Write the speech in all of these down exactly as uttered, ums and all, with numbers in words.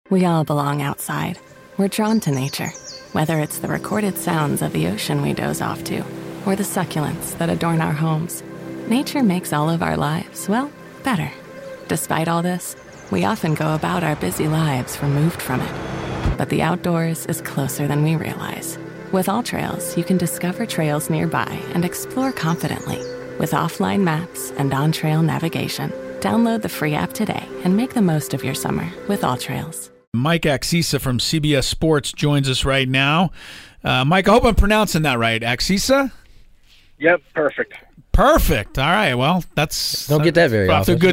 We all belong outside. We're drawn to nature, whether it's the recorded sounds of the ocean we doze off to, or the succulents that adorn our homes. Nature makes all of our lives, well, better. Despite all this, we often go about our busy lives removed from it. But the outdoors is closer than we realize. With AllTrails, you can discover trails nearby and explore confidently. With offline maps and on-trail navigation, download the free app today and make the most of your summer with AllTrails. Mike Axisa from C B S Sports joins us right now. Uh, Mike, I hope I'm pronouncing that right. Axisa? Yep, perfect. Perfect. All right. Well, that's don't get that very often. Good.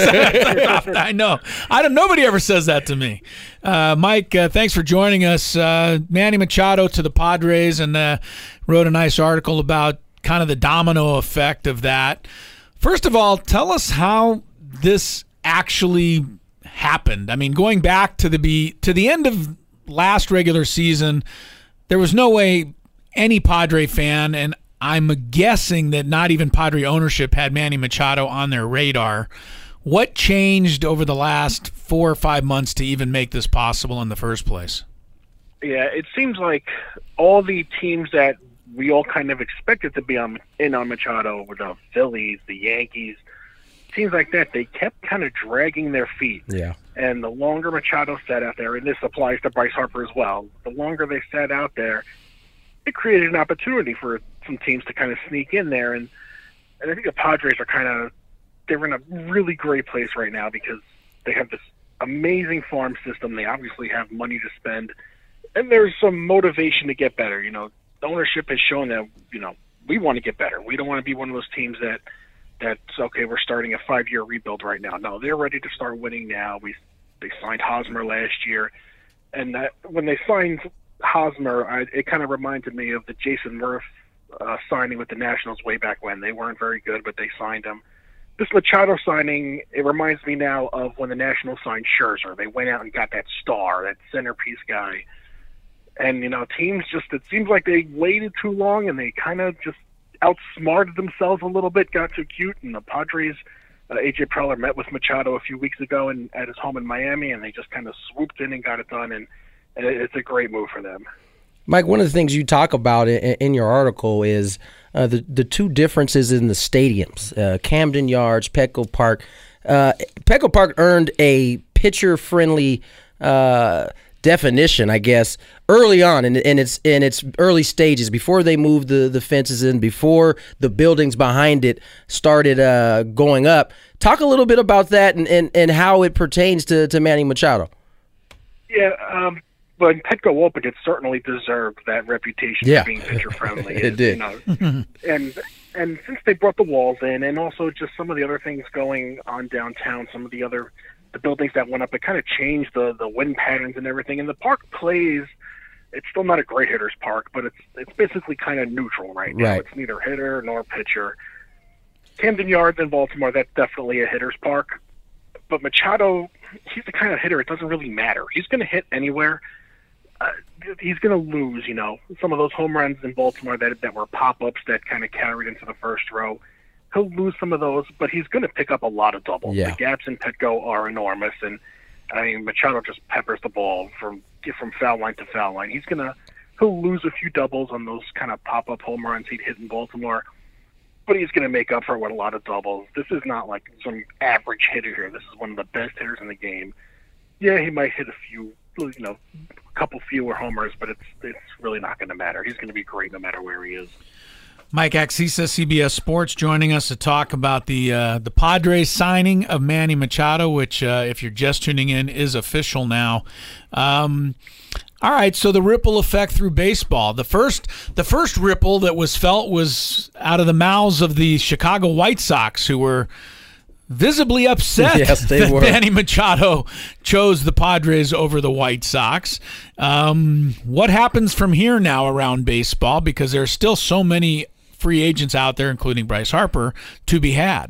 I know. I don't. Nobody ever says that to me. Uh, Mike, uh, thanks for joining us. Uh, Manny Machado to the Padres, and uh, wrote a nice article about kind of the domino effect of that. First of all, tell us how this actually happened. I mean, going back to the be to the end of last regular season, there was no way any Padre fan, and I'm guessing that not even Padre ownership had Manny Machado on their radar. What changed over the last four or five months to even make this possible in the first place? Yeah, it seems like all the teams that we all kind of expected to be on in on Machado were the Phillies, the Yankees, teams like that. They kept kind of dragging their feet. Yeah. And the longer Machado sat out there, and this applies to Bryce Harper as well, the longer they sat out there, it created an opportunity for some teams to kind of sneak in there. And, and I think the Padres are kind of, they're in a really great place right now because they have this amazing farm system. They obviously have money to spend, and there's some motivation to get better. You know, the ownership has shown that, you know, we want to get better. We don't want to be one of those teams that, that's, okay, we're starting a five-year rebuild right now. No, they're ready to start winning now. We They signed Hosmer last year, and that, when they signed Hosmer, I, it kind of reminded me of the Jason Murph uh, signing with the Nationals way back when. They weren't very good, but they signed him. This Machado signing, it reminds me now of when the Nationals signed Scherzer. They went out and got that star, that centerpiece guy. And, you know, teams just, it seems like they waited too long, and they kind of just outsmarted themselves a little bit, got too cute, and the Padres, uh, A J Preller met with Machado a few weeks ago in, at his home in Miami, and they just kind of swooped in and got it done, and, and it's a great move for them. Mike, one of the things you talk about in, in your article is uh, the, the two differences in the stadiums, uh, Camden Yards, Petco Park. Uh, Petco Park earned a pitcher-friendly uh definition, I guess, early on in, in its in its early stages, before they moved the, the fences in, before the buildings behind it started uh, going up. Talk a little bit about that and, and, and how it pertains to, to Manny Machado. Yeah, um, when Petco opened, it certainly deserved that reputation yeah. for being pitcher-friendly. It did. You know, and and since they brought the walls in, and also just some of the other things going on downtown, some of the other the buildings that went up, it kind of changed the, the wind patterns and everything. And the park plays, it's still not a great hitter's park, but it's it's basically kind of neutral right now. Right. It's neither hitter nor pitcher. Camden Yards in Baltimore, that's definitely a hitter's park. But Machado, he's the kind of hitter, it doesn't really matter. He's going to hit anywhere. Uh, he's going to lose, you know, some of those home runs in Baltimore that, that were pop-ups that kind of carried into the first row. He'll lose some of those, but he's going to pick up a lot of doubles. Yeah. The gaps in Petco are enormous, and I mean Machado just peppers the ball from from foul line to foul line. He's gonna he'll lose a few doubles on those kind of pop up home runs he'd hit in Baltimore, but he's going to make up for it with a lot of doubles. This is not like some average hitter here. This is one of the best hitters in the game. Yeah, he might hit a few, you know, a couple fewer homers, but it's it's really not going to matter. He's going to be great no matter where he is. Mike Axisa, C B S Sports, joining us to talk about the uh, the Padres signing of Manny Machado, which, uh, if you're just tuning in, is official now. Um, all right, so the ripple effect through baseball. The first the first ripple that was felt was out of the mouths of the Chicago White Sox, who were visibly upset yes, they that were. Manny Machado chose the Padres over the White Sox. Um, what happens from here now around baseball? Because there are still so many free agents out there, including Bryce Harper, to be had.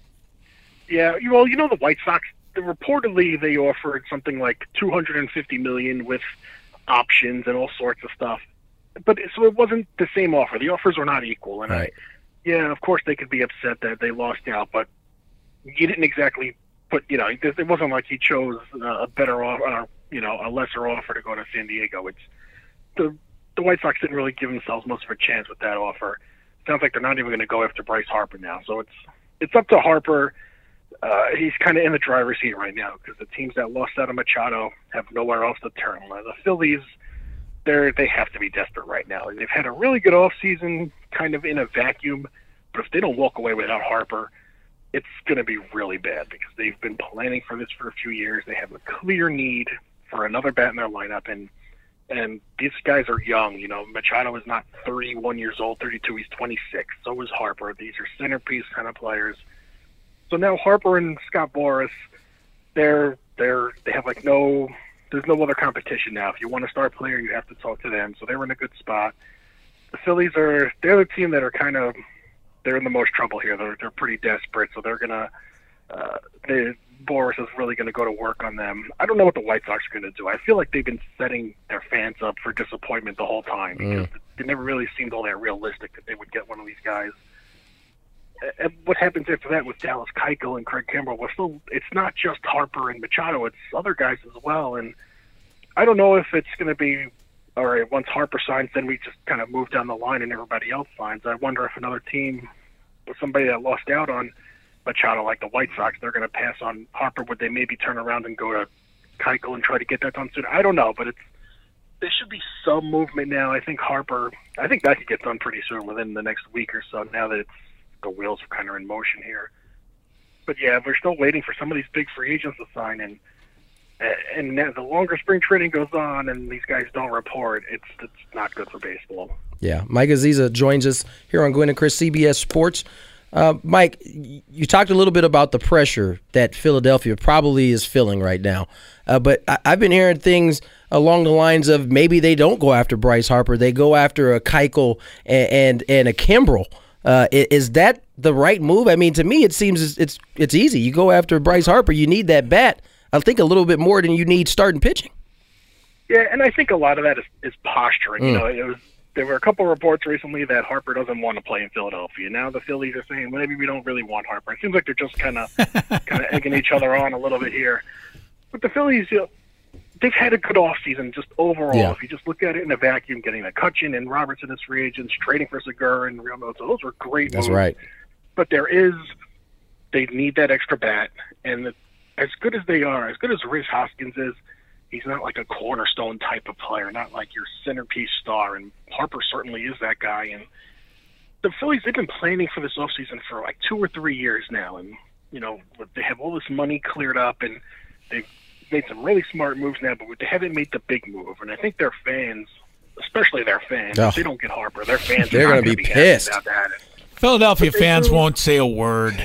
Yeah, well, you know the White Sox, reportedly they offered something like two hundred fifty million dollars with options and all sorts of stuff. But so it wasn't the same offer. The offers were not equal. And right. I, yeah, of course they could be upset that they lost out, but you didn't exactly put, you know, it wasn't like he chose a better offer, you know, a lesser offer to go to San Diego. It's the the White Sox didn't really give themselves much of a chance with that offer. Sounds like they're not even going to go after Bryce Harper now. So it's it's up to Harper. Uh, he's kind of in the driver's seat right now because the teams that lost out on Machado have nowhere else to turn. The Phillies, they're they have to be desperate right now. They've had a really good offseason, kind of in a vacuum. But if they don't walk away without Harper, it's going to be really bad because they've been planning for this for a few years. They have a clear need for another bat in their lineup, and and these guys are young. You know, Machado is not thirty-one years old, thirty-two. He's twenty-six. So is Harper. These are centerpiece kind of players. So now Harper and Scott Boras, they're they're they have like no there's no other competition now. If you want a star player, you have to talk to them. So they're in a good spot. The Phillies are they're the team that are kind of they're in the most trouble here. They're they're pretty desperate. So they're gonna uh, they, Boras is really going to go to work on them. I don't know what the White Sox are going to do. I feel like they've been setting their fans up for disappointment the whole time because mm. it never really seemed all that realistic that they would get one of these guys. And what happens after that with Dallas Keuchel and Craig Kimbrell? Well, still, it's not just Harper and Machado; it's other guys as well. And I don't know if it's going to be all right. Once Harper signs, then we just kind of move down the line and everybody else signs. I wonder if another team, with somebody that lost out on Machado, like the White Sox, they're going to pass on Harper. Would they maybe turn around and go to Keuchel and try to get that done soon? I don't know, but it's there should be some movement now. I think Harper, I think that could get done pretty soon, within the next week or so. Now that it's the wheels are kind of in motion here. But yeah, we're still waiting for some of these big free agents to sign, and and now the longer spring training goes on and these guys don't report, it's it's not good for baseball. Yeah, Mike Aziza joins us here on Gwynn and Chris, C B S Sports. Uh, Mike, you talked a little bit about the pressure that Philadelphia probably is feeling right now, uh, but I, I've been hearing things along the lines of maybe they don't go after Bryce Harper, they go after a Keuchel and and, and a Kimbrell. Uh, is that the right move? I mean, to me, it seems it's, it's it's easy. You go after Bryce Harper, you need that bat, I think, a little bit more than you need starting pitching. Yeah, and I think a lot of that is, is posturing. Mm. You know, it was there were a couple of reports recently that Harper doesn't want to play in Philadelphia. Now the Phillies are saying, well, maybe we don't really want Harper. It seems like they're just kind of kind of egging each other on a little bit here. But the Phillies, you know, they've had a good offseason just overall. Yeah. If you just look at it in a vacuum, getting McCutchen and Robertson as free agents, trading for Segura and Real Muto, those were great That's moves. right. But there is, they need that extra bat. And the, as good as they are, as good as Rhys Hoskins is, he's not like a cornerstone type of player, not like your centerpiece star. And Harper certainly is that guy. And the Phillies, they've been planning for this offseason for like two or three years now. And, you know, they have all this money cleared up, and they've made some really smart moves now, but they haven't made the big move. And I think their fans, especially their fans, oh. if they don't get Harper, their fans they're going to be pissed. About that. Philadelphia fans do. won't say a word.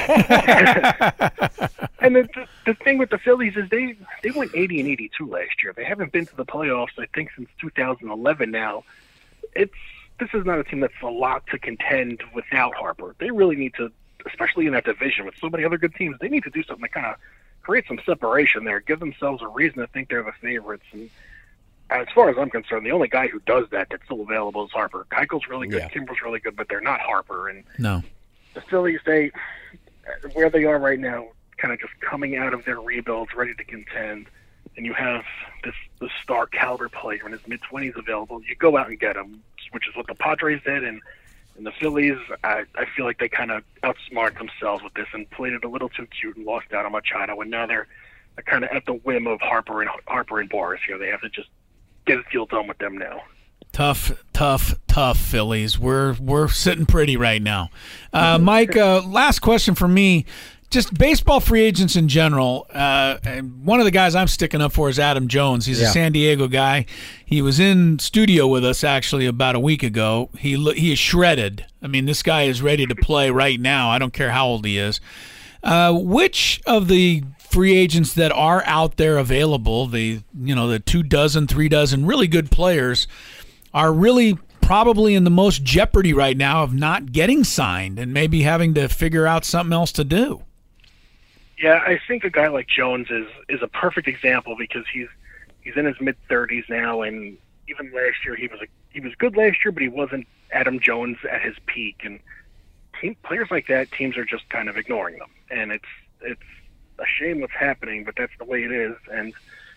And the, the the thing with the Phillies is they they went eighty and eighty-two last year. They haven't been to the playoffs, I think, since two thousand eleven. Now, it's this is not a team that's a lot to contend without Harper. They really need to, especially in that division with so many other good teams, they need to do something to kind of create some separation there, give themselves a reason to think they're the favorites. And as far as I'm concerned, the only guy who does that that's still available is Harper. Keuchel's really good, yeah. Kimbrell's really good, but they're not Harper. And no, the Phillies, they where they are right now, kind of just coming out of their rebuilds, ready to contend, and you have this this star caliber player in his mid twenties available. You go out and get him, which is what the Padres did, and and the Phillies, I, I feel like they kind of outsmarted themselves with this and played it a little too cute and lost out on Machado, and now they're, they're kind of at the whim of Harper and Harper and Boras here. They have to just get a deal done with them now. Tough, tough, tough Phillies. We're we're sitting pretty right now. Uh, Mike, uh, last question for me. Just baseball free agents in general. Uh, and one of the guys I'm sticking up for is Adam Jones. He's yeah. a San Diego guy. He was in studio with us actually about a week ago. He he is shredded. I mean, this guy is ready to play right now. I don't care how old he is. Uh, which of the free agents that are out there available, the you know the two dozen, three dozen really good players, are really probably in the most jeopardy right now of not getting signed and maybe having to figure out something else to do? Yeah, I think a guy like Jones is is a perfect example because he's he's in his mid thirties now, and even last year he was a, he was good last year, but he wasn't Adam Jones at his peak. And team, players like that, teams are just kind of ignoring them, and it's it's a shame what's happening, but that's the way it is. And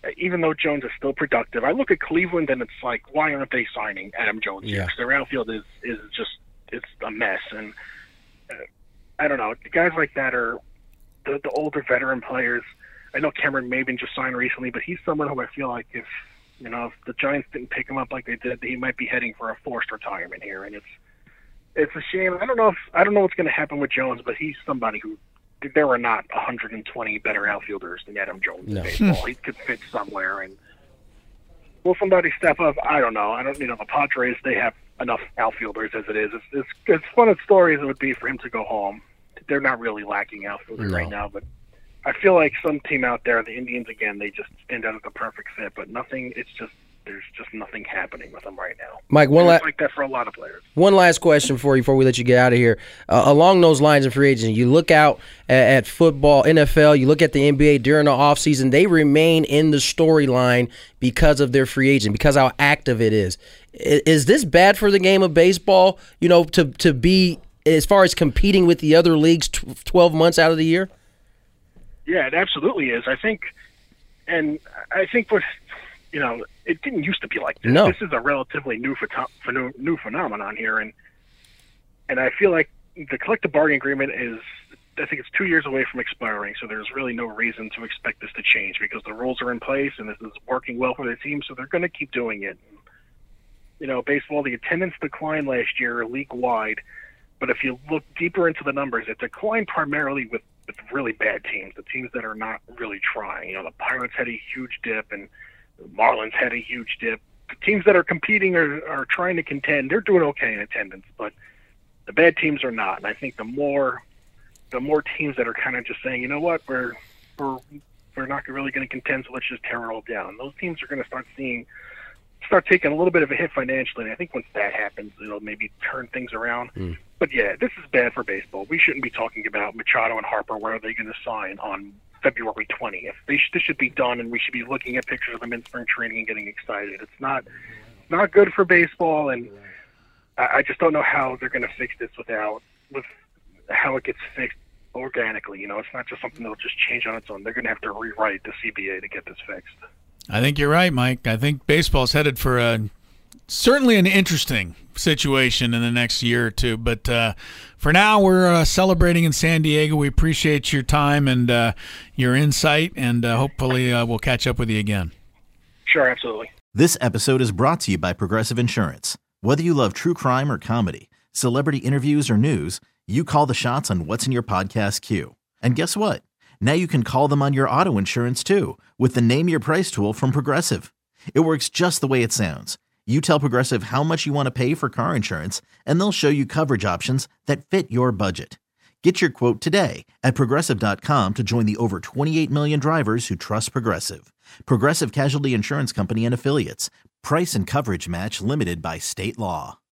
even though Jones is still productive, I look at Cleveland and it's like, why aren't they signing Adam Jones here? Yeah. 'Cause their outfield is, is just, it's a mess. And uh, I don't know, guys like that are the, the older veteran players. I know Cameron Maben just signed recently, but he's someone who I feel like if, you know, if the Giants didn't pick him up like they did, he might be heading for a forced retirement here. And it's, it's a shame. I don't know if, I don't know what's going to happen with Jones, but he's somebody who, there are not one hundred twenty better outfielders than Adam Jones No. in baseball. He could fit somewhere. And will somebody step up? I don't know. I don't, you know, the Padres, they have enough outfielders as it is. It's, it's as fun a story as it would be for him to go home. They're not really lacking outfielders No. right now, but I feel like some team out there, the Indians again, they just stand out as the perfect fit, but nothing, it's just, there's just nothing happening with them right now. Mike, one And last it's like that for a lot of players. One last question for you before we let you get out of here. Uh, along those lines of free agency, you look out at, at football, N F L, you look at the N B A during the offseason, they remain in the storyline because of their free agent, because how active it is. Is, is this bad for the game of baseball, you know, to, to be, as far as competing with the other leagues twelve months out of the year? Yeah, it absolutely is. I think, and I think what, you know, it didn't used to be like this. No. This is a relatively new phenom- new phenomenon here, and and I feel like the collective bargaining agreement is, I think it's two years away from expiring, so there's really no reason to expect this to change because the rules are in place and this is working well for the team, so they're going to keep doing it. You know, baseball, the attendance declined last year league-wide, but if you look deeper into the numbers, it declined primarily with, with really bad teams, the teams that are not really trying. You know, the Pirates had a huge dip, and the Marlins had a huge dip. The teams that are competing or are trying to contend, they're doing okay in attendance, but the bad teams are not. And I think the more the more teams that are kind of just saying, you know what, we're we're we're not really going to contend, so let's just tear it all down. Those teams are going to start seeing start taking a little bit of a hit financially. And I think once that happens, it'll maybe turn things around. Mm. But yeah, this is bad for baseball. We shouldn't be talking about Machado and Harper. Where are they going to sign on February twentieth? They sh- this should be done, and we should be looking at pictures of them in spring training and getting excited. It's not not good for baseball, and I, I just don't know how they're going to fix this without with how it gets fixed organically. You know, it's not just something that'll just change on its own. They're going to have to rewrite the C B A to get this fixed. I think you're right, Mike. I think baseball's headed for a certainly an interesting situation in the next year or two. But uh, for now, we're uh, celebrating in San Diego. We appreciate your time and uh, your insight, and uh, hopefully uh, we'll catch up with you again. Sure, absolutely. This episode is brought to you by Progressive Insurance. Whether you love true crime or comedy, celebrity interviews or news, you call the shots on what's in your podcast queue. And guess what? Now you can call them on your auto insurance too with the Name Your Price tool from Progressive. It works just the way it sounds. You tell Progressive how much you want to pay for car insurance, and they'll show you coverage options that fit your budget. Get your quote today at Progressive dot com to join the over twenty-eight million drivers who trust Progressive. Progressive Casualty Insurance Company and Affiliates. Price and coverage match limited by state law.